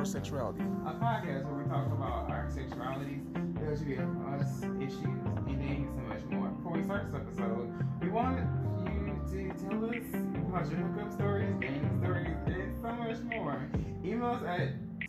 Our Sexuality. A podcast where we talk about our sexualities, LGBT plus issues, and dating, so much more. Before we start this episode, we wanted you to tell us about your hookup stories, dating stories, and so much more. Email us at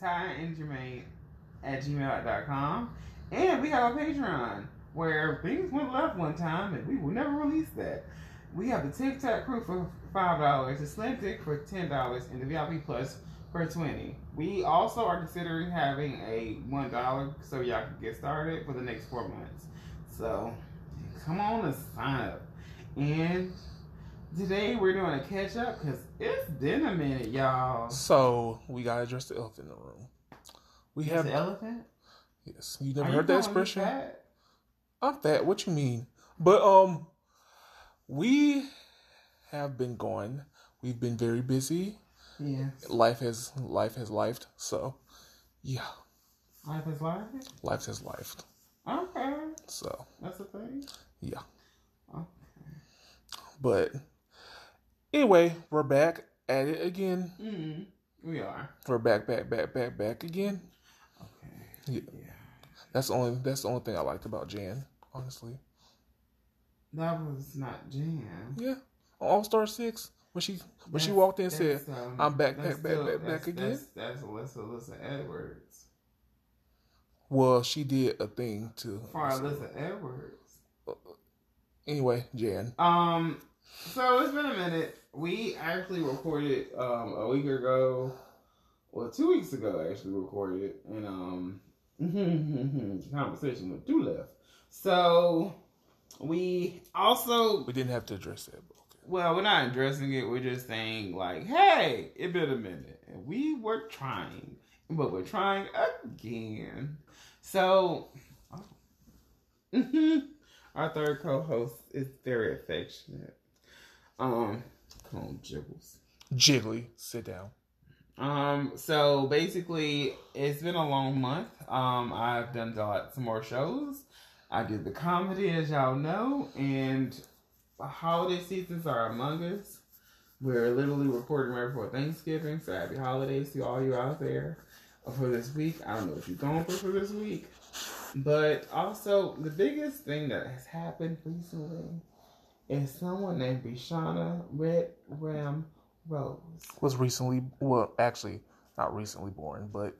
tyandjermaine@gmail.com. And we have a Patreon where things went left one time and we will never release that. We have the Tic Tac Crew for $5, the Slim Dick for $10, and the VIP Plus for $20. We also are considering having a $1 so y'all can get started for the next 4 months. So come on and sign up. And today we're doing a catch up because it's been a minute, y'all. So we gotta address the elephant in the room. We have the elephant. Yes, you never heard that expression. Fat? I'm fat. What you mean? But we have been going. We've been very busy. Yes. Life has lifed. So, yeah. Life has lifed? Life has lifed. Okay. So. That's a thing? Yeah. Okay. But, anyway, we're back at it again. Mm-hmm. We are. We're back again. Okay. Yeah. That's the only thing I liked about Jan, honestly. That was not Jan. Yeah. On All-Star 6, when she walked in and said, I'm back again. That's Alyssa Edwards. Well, she did a thing to For Alyssa Edwards. Anyway, Jan. So it's been a minute. We actually recorded a week ago. Well, 2 weeks ago actually recorded and conversation with 2 left. So we didn't have to address that. But okay. Well, we're not addressing it. We're just saying like, hey, it's been a minute, and we were trying, but we're trying again. So our third co-host is very affectionate. Come on, Jiggles. Jiggly, sit down. So basically, it's been a long month. I've done some more shows. I did the comedy, as y'all know, and the holiday seasons are among us. We're literally recording right before Thanksgiving, so happy holidays to all you out there for this week. I don't know what you're going for this week, but also the biggest thing that has happened recently is someone named Brishana Red Ram Rose was recently, well, actually not recently born, but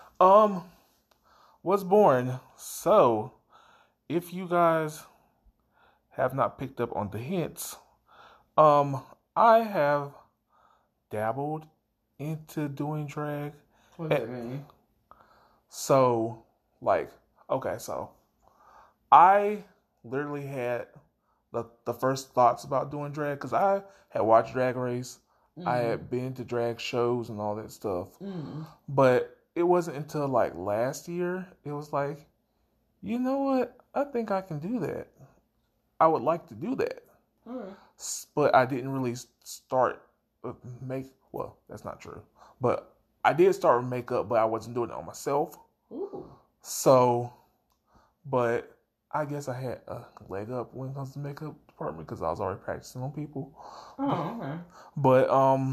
was born. So if you guys have not picked up on the hints, I have dabbled into doing drag. What does that mean? So so I literally had the first thoughts about doing drag because I had watched Drag Race. Mm-hmm. I had been to drag shows and all that stuff. Mm-hmm. But it wasn't until like last year, it was like, you know what? I think I can do that. I would like to do that. Okay. But I didn't really start well, that's not true. But I did start with makeup, but I wasn't doing it on myself. Ooh. So, but I guess I had a leg up when it comes to makeup department because I was already practicing on people. Oh, okay. But,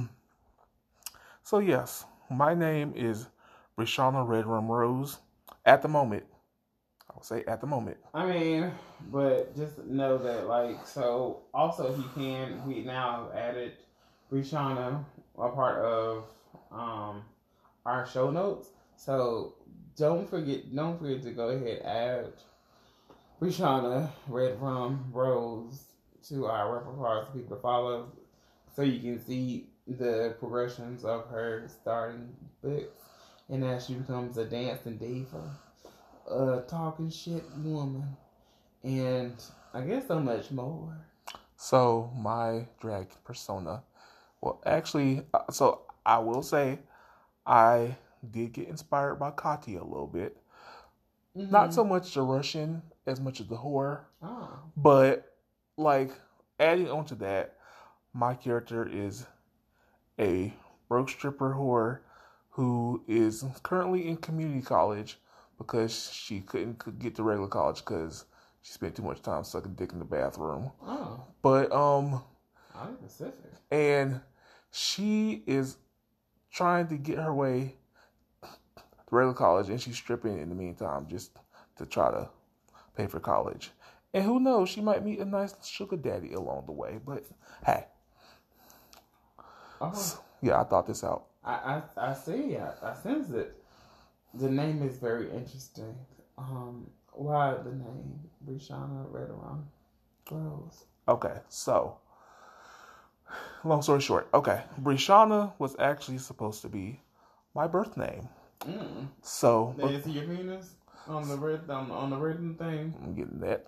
so yes, my name is Brishana Redrum Rose. At the moment, I will say at the moment. I mean, but just know that, like, so also we now have added Brishana, a part of our show notes. So don't forget to go ahead and add Brishana Redrum Rose to our repertoire for people to follow, so you can see the progressions of her starting bits and as she becomes a dancing diva, talking shit woman, and I guess so much more. So my drag persona, well, actually, so I will say I did get inspired by Katya a little bit. Mm-hmm. Not so much the Russian as much as the whore. Oh. But like adding on to that, my character is a broke stripper whore who is currently in community college because she couldn't get to regular college because she spent too much time sucking dick in the bathroom. Oh. But I'm specific. And she is trying to get her way regular college, and she's stripping in the meantime just to try to pay for college. And who knows, she might meet a nice sugar daddy along the way. But hey, yeah, I thought this out. I see. I sense it. The name is very interesting. Why the name Brianna Redderon Rose? Okay, so long story short, okay, Brianna was actually supposed to be my birth name. So did you see your penis on the written thing? I'm getting that.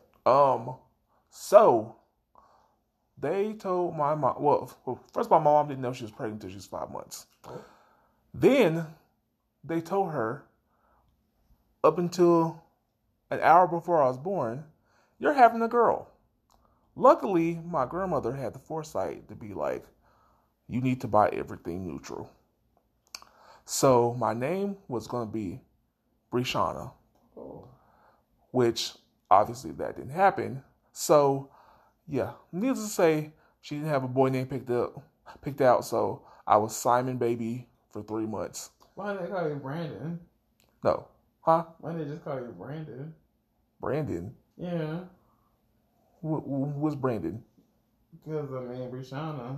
So they told my mom. Well, first of all, my mom didn't know she was pregnant until she was 5 months. Then they told her up until an hour before I was born, you're having a girl. Luckily, my grandmother had the foresight to be like, you need to buy everything neutral. So my name was going to be Brianna, which obviously that didn't happen. So yeah, needless to say, she didn't have a boy name picked out. So I was Simon Baby for 3 months. Why did they call you Brandon? No, huh? Why did they just call you Brandon? Brandon? Yeah. What's Brandon? Because Brianna.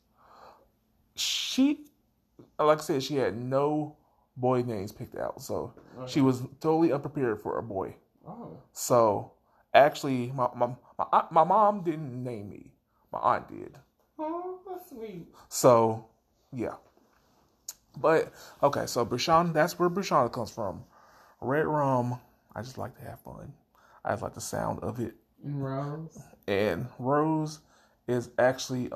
She, like I said, she had no boy names picked out, so she was totally unprepared for a boy. Oh. So actually, my mom didn't name me. My aunt did. Oh, that's sweet. So yeah. But okay, so Brianna, that's where Brianna comes from. Red rum. I just like to have fun. I just like the sound of it. Rose. And Rose is actually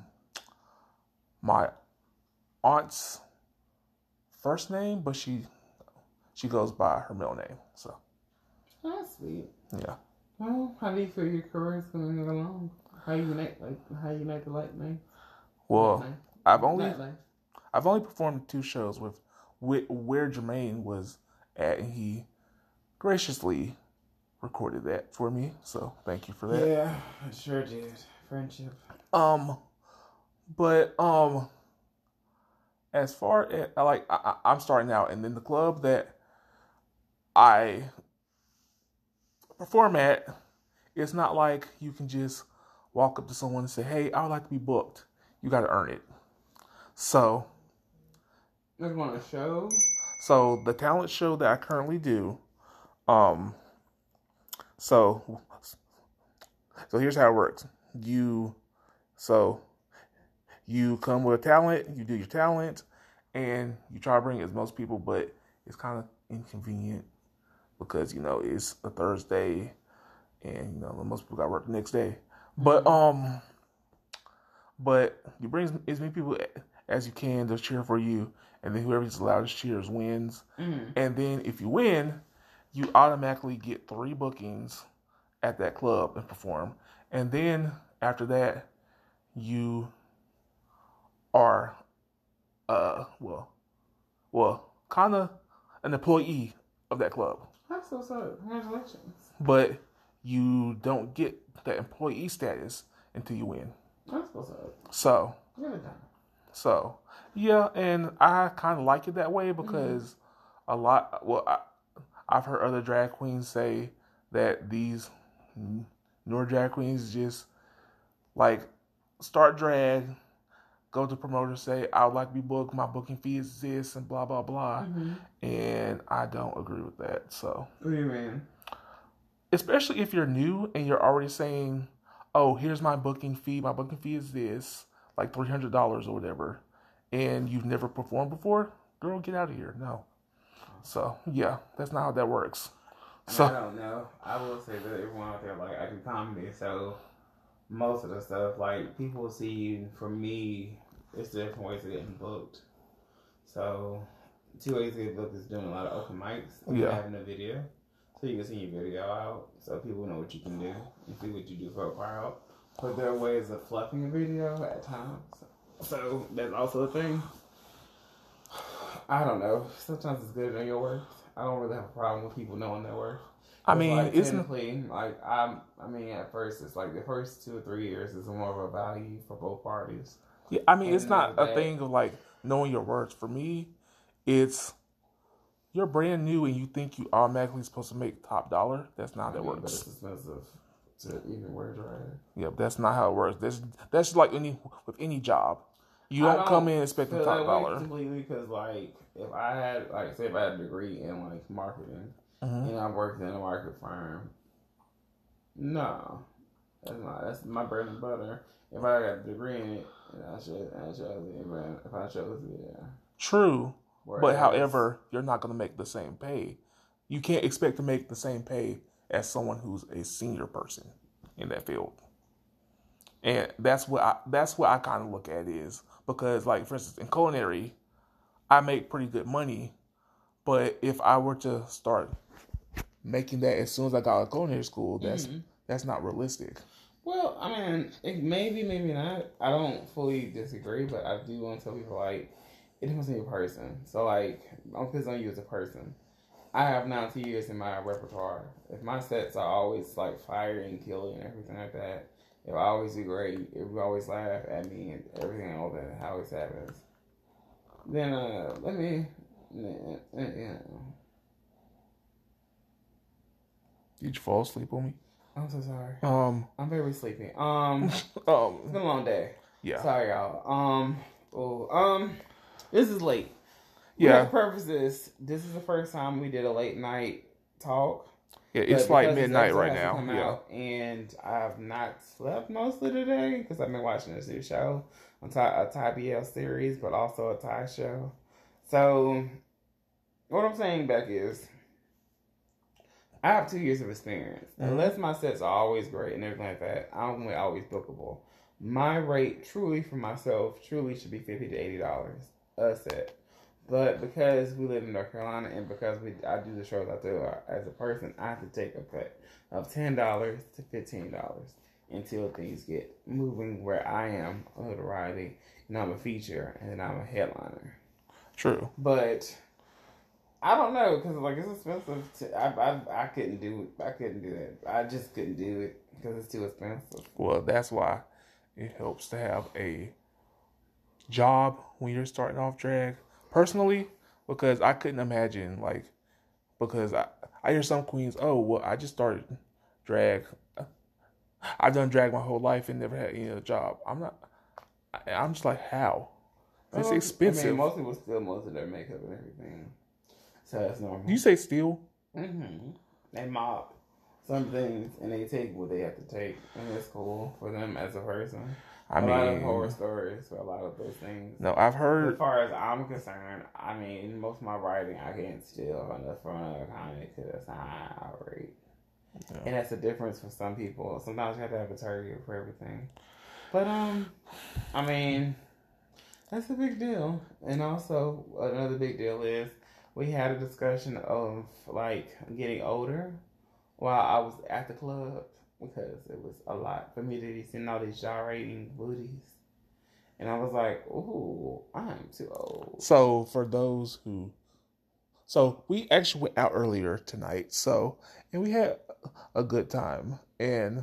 my aunt's first name, but she goes by her middle name. So that's sweet. Yeah. Well, how do you feel your career is going along? How you like the light name? Well, name? I've only performed 2 shows with where Jermaine was at, and he graciously recorded that for me. So thank you for that. Yeah, I sure did. Friendship. But as far as I'm starting out, and then the club that I perform at, it's not like you can just walk up to someone and say, "Hey, I would like to be booked." You got to earn it. So, There's one a show. So the talent show that I currently do, so here's how it works. You come with a talent, you do your talent, and you try to bring as most people, but it's kind of inconvenient because, it's a Thursday and, most people got to work the next day. Mm-hmm. But you bring as many people as you can to cheer for you, and then whoever's the loudest cheers wins. Mm-hmm. And then if you win, you automatically get 3 bookings at that club and perform. And then after that, you are, kind of an employee of that club. That's so sad. Congratulations. But you don't get that employee status until you win. That's so sad. So, really done. So, yeah, and I kind of like it that way because I've heard other drag queens say that these newer drag queens just start drag, go to promoters, say, I would like to be booked, my booking fee is this, and blah, blah, blah. Mm-hmm. And I don't agree with that. So, what do you mean? Especially if you're new and you're already saying, oh, here's my booking fee is this, like $300 or whatever, and you've never performed before, girl, get out of here. No. So, yeah, that's not how that works. So I don't know. I will say that everyone out there, I do comedy, so most of the stuff, people see, for me, it's different ways of getting booked. So, 2 ways to get booked is doing a lot of open mics and having a video. So you can send your video out so people know what you can do and see what you do for a crowd. But there are ways of fluffing a video at times. So that's also a thing. I don't know. Sometimes it's good to know your worth. I don't really have a problem with people knowing their worth. I mean, technically, at first, it's the first 2 or 3 years is more of a value for both parties. Yeah, I mean, it's not a thing of knowing your worth. For me, it's you're brand new and you think you automatically supposed to make top dollar. That's not how it But works. it's expensive to even wear drag. Yep, that's not how it works. That's like with any job. You don't come in expecting top dollar. Completely, because like if I had say if I had a degree in like marketing and I worked in a market firm, no, that's my bread and butter. If I got a degree in it, I should if I chose it, yeah. True. But however, you're not going to make the same pay. You can't expect to make the same pay as someone who's a senior person in that field. And that's what I kind of look at is because, like, for instance, in culinary, I make pretty good money. But if I were to start making that as soon as I got out of culinary school, that's not realistic. Well, I mean, it maybe not. I don't fully disagree, but I do want to tell people, like, it depends on your person. So, like, I'm focused on you as a person. I have now 2 years in my repertoire. If my sets are always, like, fire and killing and everything like that, if I always do great, if you always laugh at me and everything, all that always happens, then, let me, Did you fall asleep on me? I'm so sorry. I'm very sleepy. It's been a long day. Yeah. Sorry, y'all. This is late. Yeah. For purposes, this is the first time we did a late night talk. Yeah, it's like midnight right now. Yeah. And I've not slept mostly today because I've been watching this new show, a Thai BL series, but also a Thai show. So, what I'm saying back is, I have 2 years of experience. Unless my sets are always great and everything like that, I'm always bookable. My rate truly for myself should be $50 to $80 a set. But because we live in North Carolina and because I do the shows I do as a person, I have to take a cut of $10 to $15 until things get moving where I am a notoriety and I'm a feature and then I'm a headliner. True. But I don't know because like it's expensive. I couldn't do it. I couldn't do it. I just couldn't do it because it's too expensive. Well, that's why it helps to have a job when you're starting off drag. Personally, because I couldn't imagine because I hear some queens, oh well, I just started drag. I've done drag my whole life and never had any other job. I'm just like, how? It's expensive. I mean, most people steal most of their makeup and everything. So that's normal. Do you say steal? Mm-hmm. They mob some things and they take what they have to take, and it's cool for them as a person. A lot of horror stories for a lot of those things. No, I've heard. As far as I'm concerned, I mean, most of my writing I can't steal on the front of a comic because that's not how I read. Yeah. And that's the difference for some people. Sometimes you have to have a target for everything. But I mean, that's a big deal. And also another big deal is we had a discussion of like getting older while I was at the club because it was a lot for me to be seeing all these gyrating booties. And I was like, ooh, I'm too old. So for those who... So we actually went out earlier tonight. And we had a good time. And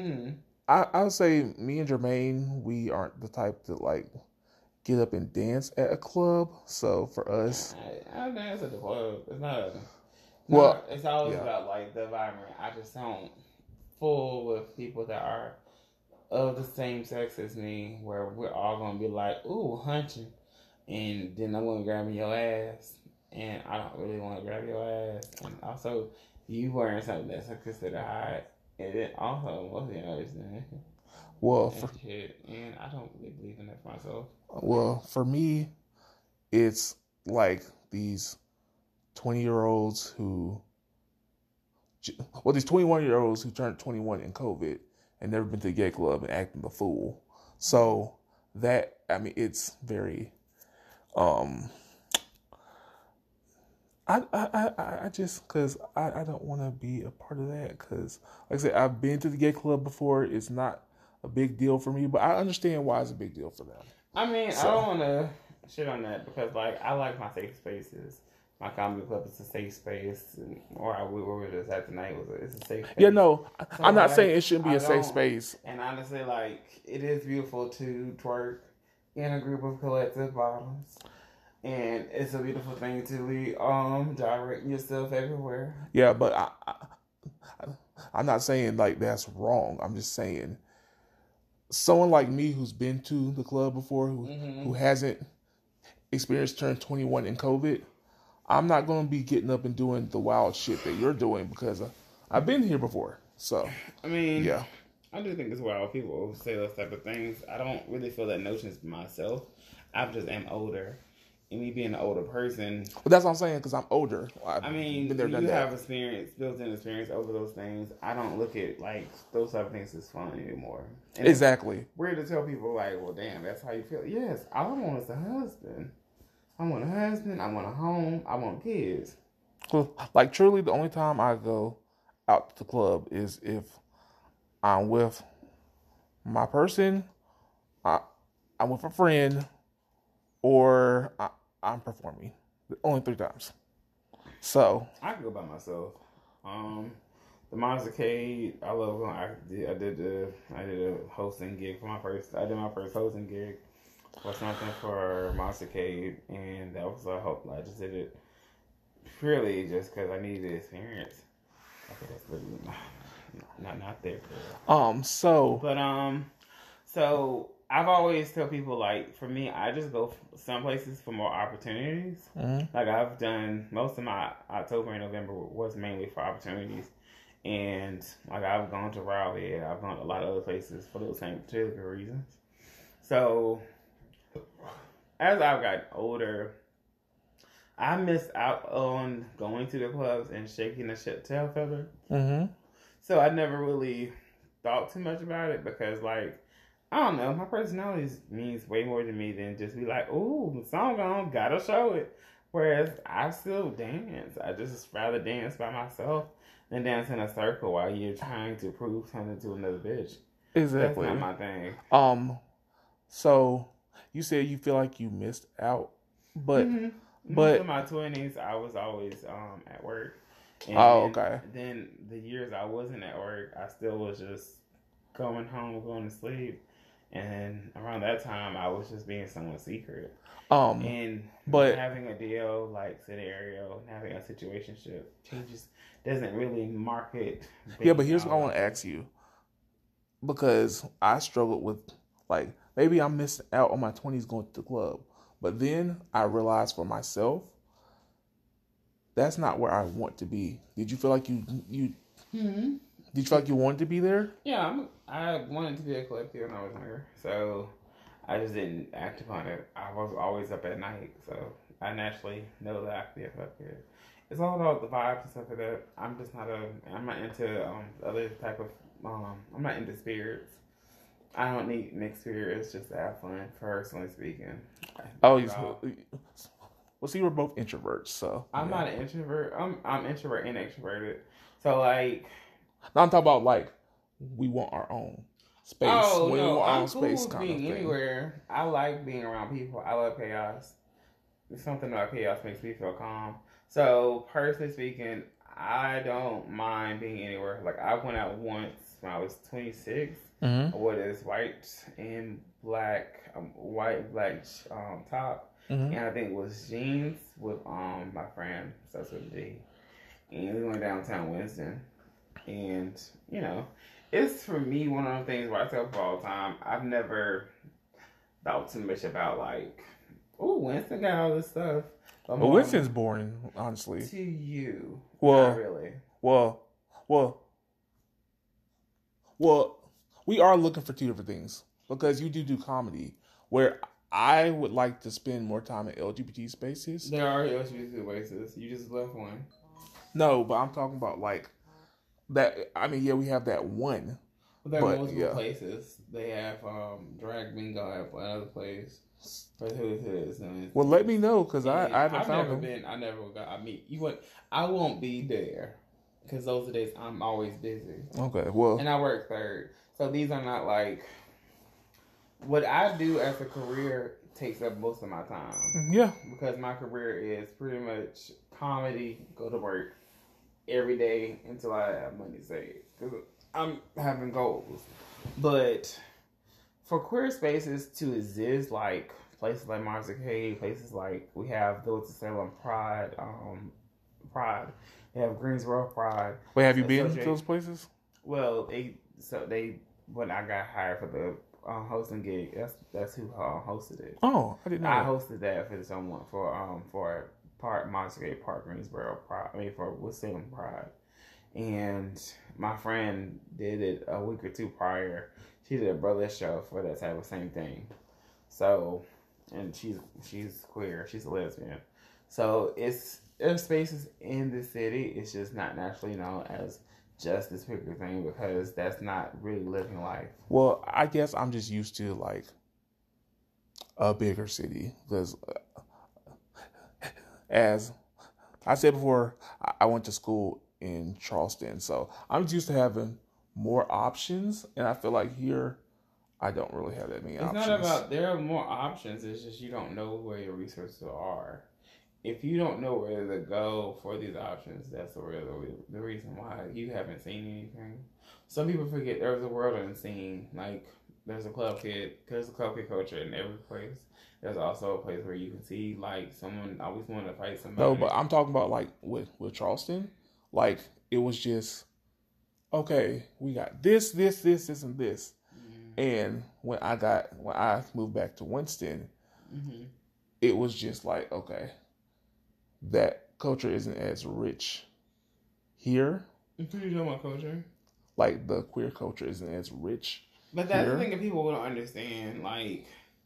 I would say me and Jermaine, we aren't the type to like get up and dance at a club. So for us... I dance at the club. It's not... Well, it's always about like the environment. I just don't fool with people that are of the same sex as me, where we're all gonna be like, "Ooh, hunching," and then I'm gonna grab your ass, and I don't really want to grab your ass. And also, you wearing something that's considered hot, and then also most of the others, and I don't really believe in that for myself. Well, for me, it's like these 20-year-olds these 21-year-olds who turned 21 in COVID and never been to a gay club and acting the fool. So that, I mean, it's very, I just, cause I don't want to be a part of that. Cause like I said, I've been to the gay club before. It's not a big deal for me, but I understand why it's a big deal for them. I mean, I don't want to shit on that because like, I like my safe spaces. My comedy club is a safe space, or where we were just at tonight it's a safe space. Yeah, no, so I'm not saying it shouldn't be a safe space. And honestly, like, it is beautiful to twerk in a group of collective bottoms. And it's a beautiful thing to be directing yourself everywhere. Yeah, but I'm not saying like that's wrong. I'm just saying someone like me who's been to the club before, who hasn't experienced turn 21 in COVID, I'm not going to be getting up and doing the wild shit that you're doing because I've been here before. So, I mean, yeah. I do think it's wild people say those type of things. I don't really feel that notions myself. I just am older. And me being an older person. But that's what I'm saying because I'm older. I mean, been there, you have experience, built-in experience over those things. I don't look at like those type of things as fun anymore. And exactly. It's weird to tell people like, well, damn, that's how you feel. Yes, all I want is a husband. I want a husband. I want a home. I want kids. Like truly, the only time I go out to the club is if I'm with my person, I'm with a friend, or I'm performing. Only 3 times. So I can go by myself. The Monstercade, I love going. I did a hosting gig for my first. I did my first hosting gig for something for Monstercade, and that was a hope. I just did it purely just because I needed the experience. Okay, that's really not there. So I've always tell people like, for me, I just go some places for more opportunities. Mm-hmm. Like I've done most of my October and November was mainly for opportunities, and like I've gone to Raleigh, I've gone to a lot of other places for those same particular reasons. So as I've gotten older, I missed out on going to the clubs and shaking the tail feather. Mm-hmm. So I never really thought too much about it because, like, I don't know, my personality means way more to me than just be like, ooh, the song on, gotta show it. Whereas I still dance. I just rather dance by myself than dance in a circle while you're trying to prove something to another bitch. Exactly. That's not my thing. So you said you feel like you missed out, but most of my 20s, I was always at work. And okay. Then the years I wasn't at work, I still was just going home, going to sleep. And around that time, I was just being someone's secret. But having a deal like scenario, having a situationship changes doesn't really market. Yeah, but here's what I want to ask you, because I struggled with like maybe I'm missing out on my 20s going to the club, but then I realized for myself that's not where I want to be. Did you feel like you Did you feel like you wanted to be there? Yeah, I wanted to be a club kid when I was younger, so I just didn't act upon it. I was always up at night, so I naturally know that I could be a club kid. It's all about the vibes and stuff like that. I'm not into other type of, I'm not into spirits. I don't need mixed spirits just to have fun, personally speaking. Well, see, we're both introverts, so. I'm not an introvert. I'm introvert and extroverted. So, like. Now I'm talking about, like, we want our own space. Oh, we no, want I'm cool with being anywhere. I like being around people. I love chaos. Something about chaos makes me feel calm. So, personally speaking, I don't mind being anywhere. Like, I went out once when I was 26. Mm-hmm. What is white and black, top. Mm-hmm. And I think it was jeans with my friend, starts with a D. And we went downtown Winston. And, you know, it's for me one of those things where I tell people all the time, I've never thought too much about like, oh, Winston got all this stuff. But Winston's boring, honestly. To you. Well, not really. Well, we are looking for 2 different things. Because you do comedy, where I would like to spend more time in LGBT spaces. There are LGBT spaces. You just left one. No, but I'm talking about like that. I mean, yeah, we have that one. But there are multiple places. They have drag bingo at another place. But who is? Well, let me know because I haven't found them. I never got. I mean, I won't be there because those are days I'm always busy. Okay, well, and I work third, so these are not like what I do as a career takes up most of my time. Yeah, because my career is pretty much comedy, go to work every day until I have money saved. Because I'm having goals. But for queer spaces to exist, like places like Mars Arcade, places like we have Winston-Salem Pride, Pride. They have Greensboro Pride. Wait, have you been to those places? Well, they when I got hired for the hosting gig, that's who hosted it. Oh, I didn't know. I hosted that for someone for Park Mars Arcade, Park Greensboro Pride. I mean for Winston Pride. And my friend did it a week or two prior. She did a burlesque show for that type of same thing. So, and she's queer. She's a lesbian. So there's spaces in the city. It's just not naturally known as just this particular thing because that's not really living life. Well, I guess I'm just used to like a bigger city because, as I said before, I went to school in Charleston, so I'm just used to having more options, and I feel like here I don't really have that many options. It's not about there are more options. It's just you don't know where your resources are. If you don't know where to go for these options, that's the reason why you haven't seen anything. Some people forget there's a world unseen. Like there's a club kid culture in every place. There's also a place where you can see like someone always wanted to fight somebody. No, but I'm talking about like with Charleston. Like it was just okay. We got this, and this. Mm-hmm. And when I moved back to Winston, mm-hmm. It was just like okay, that culture isn't as rich here. What are you talking about culture? Like the queer culture isn't as rich. But that's the thing that people don't understand. Like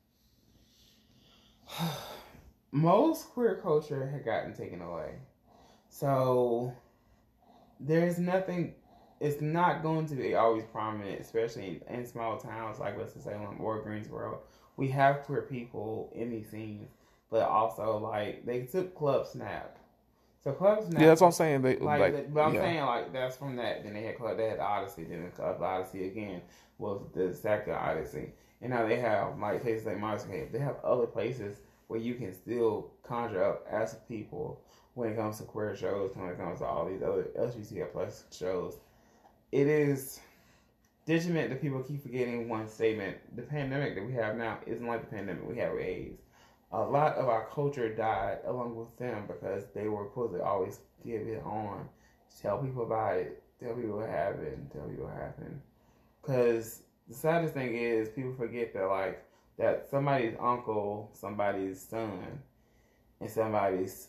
most queer culture had gotten taken away, so. There's nothing. It's not going to be always prominent, especially in small towns like Winston-Salem or Greensboro. We have queer people in these scenes, but also like they took Club Snap. So Club Snap. Yeah, that's what I'm saying. But I'm saying like that's from that. Then they had Odyssey. Then Club Odyssey again was the second Odyssey, and now they have like places like Mars Cave. They have other places where you can still conjure up as people. When it comes to queer shows, when it comes to all these other LGBTQ plus shows, it is detriment that people keep forgetting one statement. The pandemic that we have now isn't like the pandemic we had with AIDS. A lot of our culture died along with them because they were supposed to always give it on, tell people about it, tell people what happened, Because the saddest thing is people forget that somebody's uncle, somebody's son, and somebody's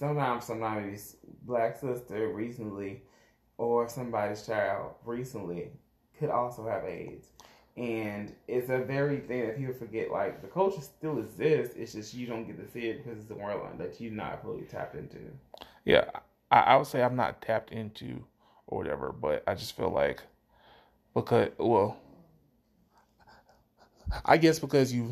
black sister recently or somebody's child recently could also have AIDS. And it's a very thing that people forget. Like, the culture still exists. It's just you don't get to see it because it's a world that you're not fully tapped into. Yeah, I would say I'm not tapped into or whatever, but I just feel like I guess because you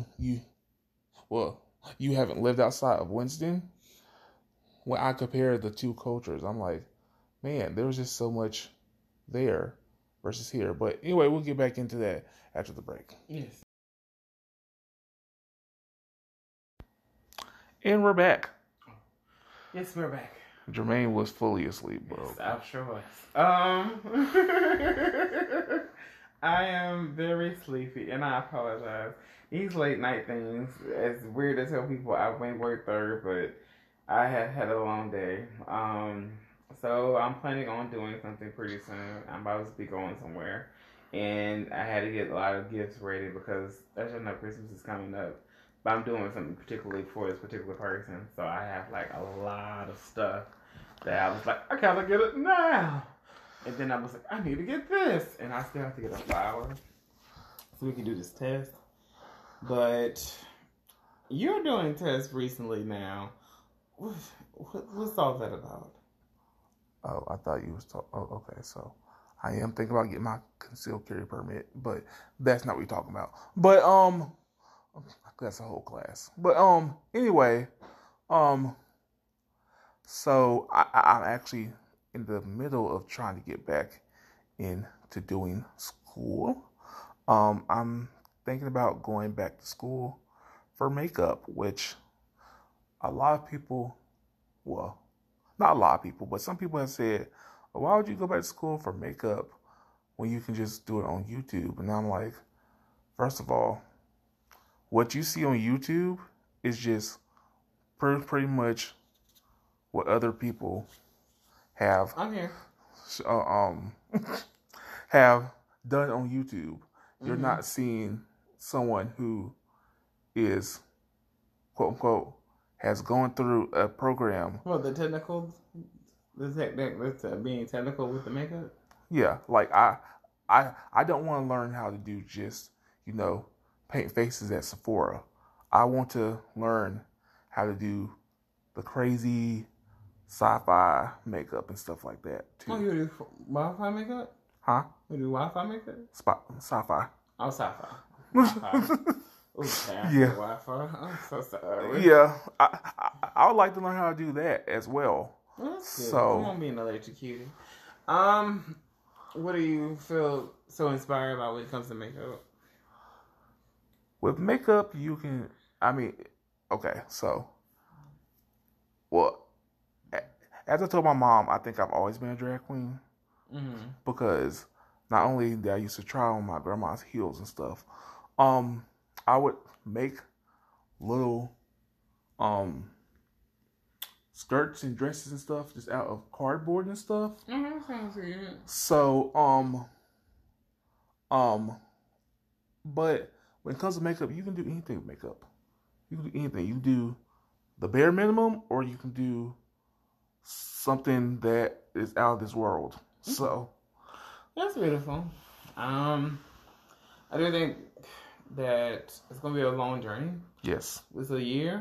haven't lived outside of Winston. When I compare the two cultures, I'm like, man, there was just so much there versus here. But anyway, we'll get back into that after the break. Yes. And we're back. Yes, we're back. Jermaine was fully asleep, bro. Yes, I sure was. I am very sleepy, and I apologize. These late night things, it's weird to tell people I may work third, but I have had a long day. So I'm planning on doing something pretty soon. I'm about to be going somewhere. And I had to get a lot of gifts ready because, as you know, Christmas is coming up. But I'm doing something particularly for this particular person. So I have like a lot of stuff that I was like, I gotta get it now. And then I was like, I need to get this. And I still have to get a flower so we can do this test. But you're doing tests recently now. What's all that about? Oh, I thought you was talking. Oh, okay. So I am thinking about getting my concealed carry permit, but that's not what we're talking about. But that's a whole class. But anyway, so I'm actually in the middle of trying to get back into doing school. I'm thinking about going back to school for makeup, which a lot of people, well, not a lot of people, but some people have said, why would you go back to school for makeup when you can just do it on YouTube? And I'm like, first of all, what you see on YouTube It's just pretty much what other people have I'm here. Have done on YouTube. You're not seeing someone who is quote unquote has gone through a program. Well, the technical, being technical with the makeup. Yeah, like I don't want to learn how to do just paint faces at Sephora. I want to learn how to do the crazy sci-fi makeup and stuff like that too. Oh, you do Wi-Fi makeup? Huh? You do Wi-Fi makeup? Sci-fi. Oh, sci-fi. Wi-Fi. Okay, Yeah. Wi-Fi. I'm so sorry. Yeah, I would like to learn how to do that as well. Well, that's good. So, I'm gonna be an electrocuted. What do you feel so inspired about when it comes to makeup? with makeup, you can. I mean, okay, so, well, as I told my mom, I think I've always been a drag queen because not only did I used to try on my grandma's heels and stuff, I would make little skirts and dresses and stuff just out of cardboard and stuff. Sounds good. So but when it comes to makeup, you can do anything with makeup. You can do anything. You can do the bare minimum, or you can do something that is out of this world. So that's beautiful. I do think that it's gonna be a long journey. yes. It's a year.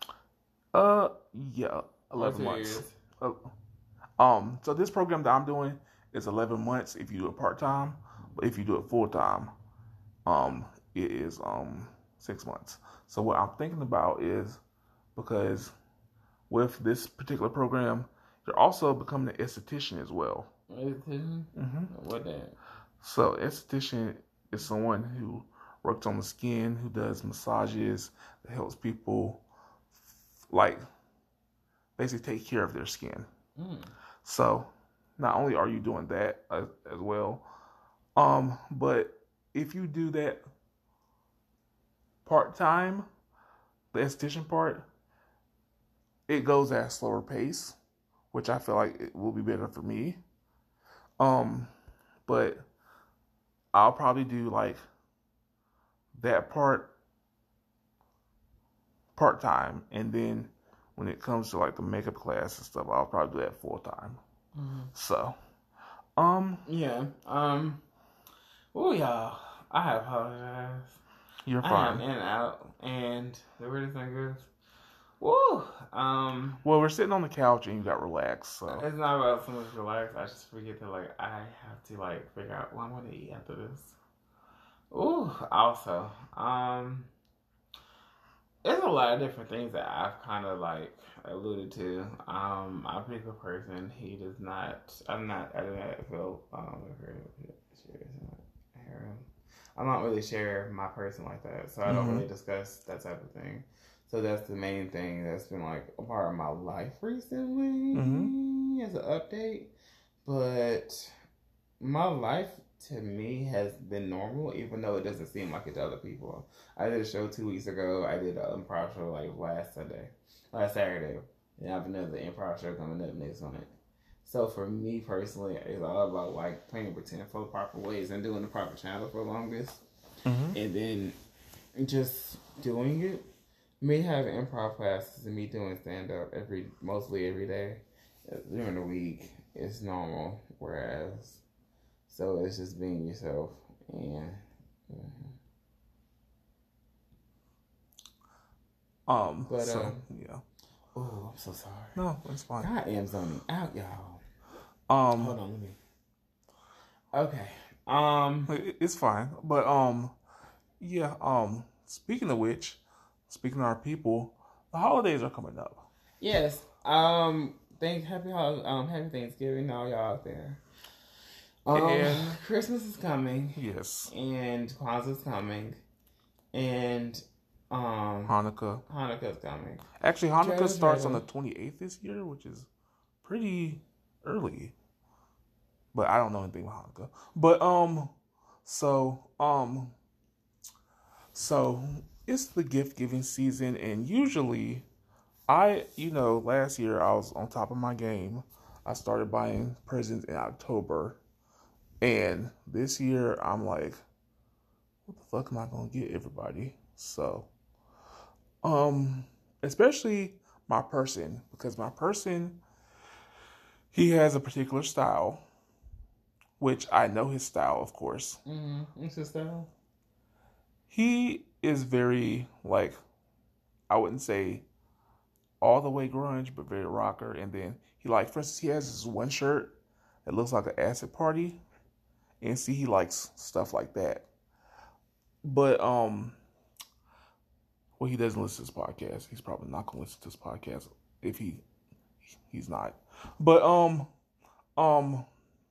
Yeah, 11 months. Years. So this program that I'm doing is 11 months if you do it part time, but if you do it full time, it is 6 months. So what I'm thinking about is, because with this particular program, you're also becoming an esthetician as well. Esthetician? What that? So esthetician is someone who works on the skin, who does massages, that helps people like basically take care of their skin. So not only are you doing that as well, but if you do that part time, the esthetician part, it goes at a slower pace, which I feel like it will be better for me. But I'll probably do like that part time, and then when it comes to like the makeup class and stuff, I'll probably do that full time. So, yeah. Oh, y'all, I apologize. You're fine. I am in and out, and the weirdest thing is, woo. Well, we're sitting on the couch and you got relaxed, so it's not about so much relax. I just forget that I have to figure out what I'm gonna eat after this. Ooh. Also, there's a lot of different things that I've kind of alluded to. I'm a particular person. He does not. I do not feel I don't really share my person like that, so I don't really discuss that type of thing. So that's the main thing that's been a part of my life recently as an update. But my life to me has been normal, even though it doesn't seem like it to other people. I did a show 2 weeks ago. I did an improv show last Saturday. And I have another improv show coming up next on it. So for me personally, it's all about playing pretend for the proper ways and doing the proper channel for the longest. And then just doing it. Me having improv classes and me doing stand up mostly every day during the week is normal. Whereas, so it's just being yourself and. yeah. Oh, I'm so sorry. No, it's fine. I am zoning out, y'all. Hold on, let me. Okay. It's fine, but yeah. Speaking of which, speaking of our people, the holidays are coming up. Yes. Happy Thanksgiving to all y'all out there. And Christmas is coming. Yes. And Kwanzaa's coming. And Hanukkah's coming. Actually, Hanukkah starts on the 28th this year, which is pretty early. But I don't know anything about Hanukkah. But so it's the gift giving season, and usually, last year I was on top of my game. I started buying presents in October, and this year I'm like, what the fuck am I gonna get everybody? So, um, especially my person, because my person, he has a particular style, which I know his style, of course. What's his style? He is very, like, I wouldn't say all the way grunge, but very rocker. And then for instance, he has this one shirt that looks like an acid party, and see, he likes stuff like that. But well, he doesn't listen to this podcast. He's probably not gonna listen to this podcast if he's not. But um,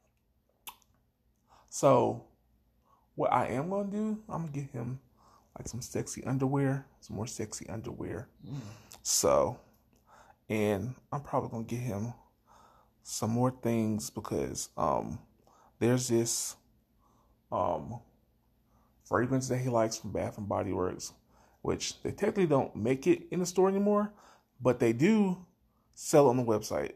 so what I am gonna do, I'm gonna get him like some more sexy underwear. So, and I'm probably gonna get him some more things because there's this fragrance that he likes from Bath and Body Works, which they technically don't make it in the store anymore, but they do sell it on the website.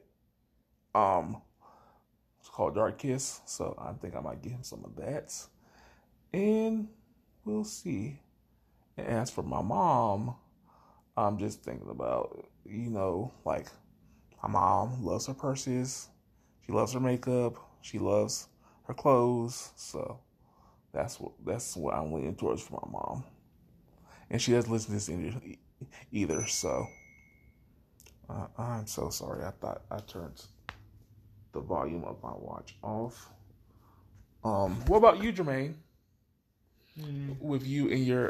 It's called Dark Kiss, so I think I might get him some of that, and we'll see. And as for my mom, I'm just thinking about, like, my mom loves her purses, she loves her makeup, she loves her clothes, so that's what I'm leaning towards for my mom. And she doesn't listen to this either, so I'm so sorry. I thought I turned the volume of my watch off. What about you, Jermaine? With you and your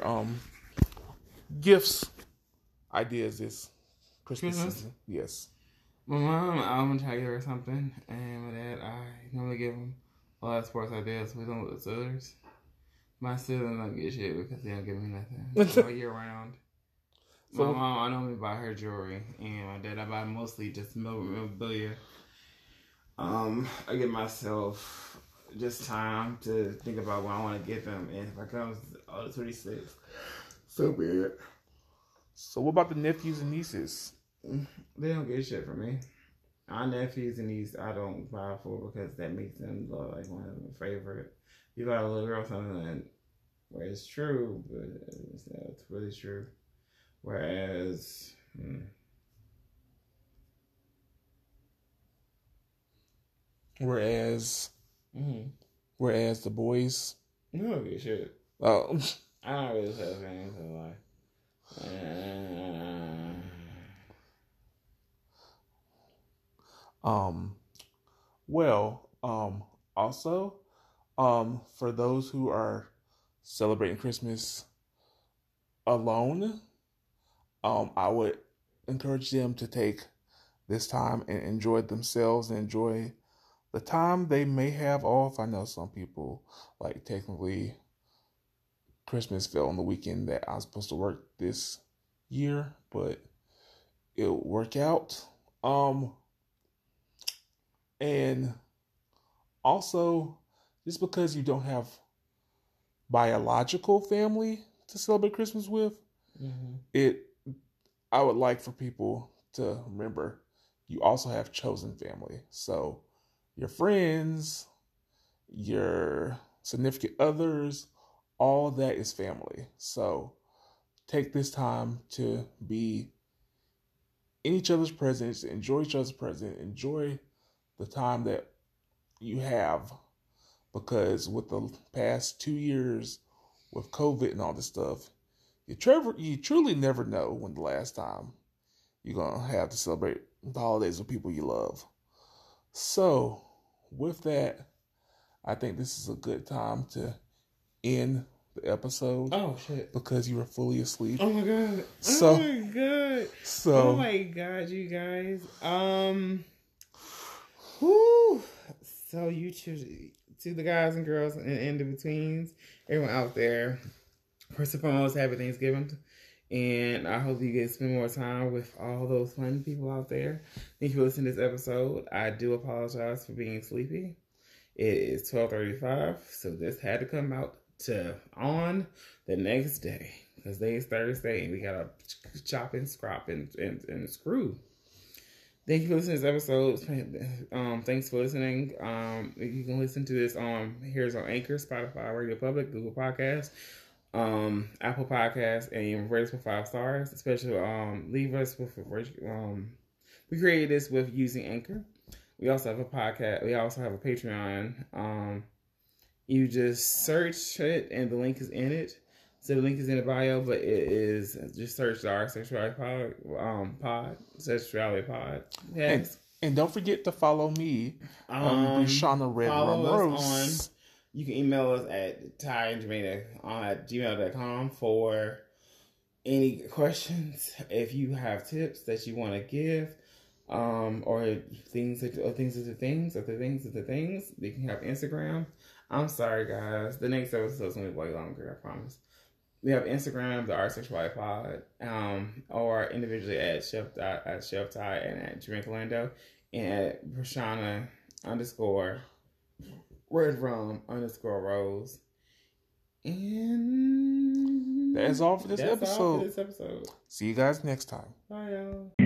gifts ideas this Christmas season? Yes. My mom, I'm gonna try to give her something, and with that, I normally give them a lot of sports ideas. We don't with others. My siblings don't get shit because they don't give me nothing all year round. My mom, I normally buy her jewelry, and my dad, I buy mostly just memorabilia. I give myself just time to think about what I want to get them, and if I come all the 26, so be it. So what about the nephews and nieces? They don't get shit from me. Our nephews and nieces, I don't buy for because that makes them look like one of my favorite. You got a little girl something where it's true, but it's really true. Whereas, whereas the boys, you don't get shit. Oh, I don't really have things in life. Also, for those who are celebrating Christmas alone, I would encourage them to take this time and enjoy themselves and enjoy the time they may have off. I know some people, like, technically Christmas fell on the weekend that I was supposed to work this year, but it'll work out. And also, just because you don't have biological family to celebrate Christmas with, I would like for people to remember you also have chosen family. So your friends, your significant others, all that is family. So take this time to be in each other's presence, enjoy each other's presence, enjoy the time that you have, because with the past 2 years with COVID and all this stuff, you truly never know when the last time you're going to have to celebrate the holidays with people you love. So with that, I think this is a good time to end the episode. Oh shit! Because you were fully asleep. Oh my god! So, oh my god! So, oh my god, you guys. Whoo! So you choose to the guys and girls and in the betweens, everyone out there. First and foremost, happy Thanksgiving, and I hope you get to spend more time with all those fun people out there. Thank you for listening to this episode. I do apologize for being sleepy. It is 12:35, so this had to come out on the next day. because today's Thursday and we gotta chop and scrap and screw. Thank you for listening to this episode. Thanks for listening. You can listen to this here's on Anchor, Spotify, Radio Public, Google Podcasts, Apple Podcasts, and rate us with 5 stars. Especially leave us with we created this with using Anchor. We also have a podcast. We also have a Patreon. You just search it, and the link is in it. So the link is in the bio, but it is just search the Our Sexuality Pod, Sexuality Pod. Yes. And don't forget to follow me, Brishana Red Rose. You can email us at tyandjermaine@gmail.com for any questions. If you have tips that you want to give, or things, they can have Instagram. I'm sorry, guys. The next episode is going to be way longer, I promise. We have Instagram, the Our Sexuality Pod, or individually at Chef Ty and at Jermaine Calando, and at Brishana _Red_Rum_Rose. And that's all for this episode. See you guys next time. Bye, y'all.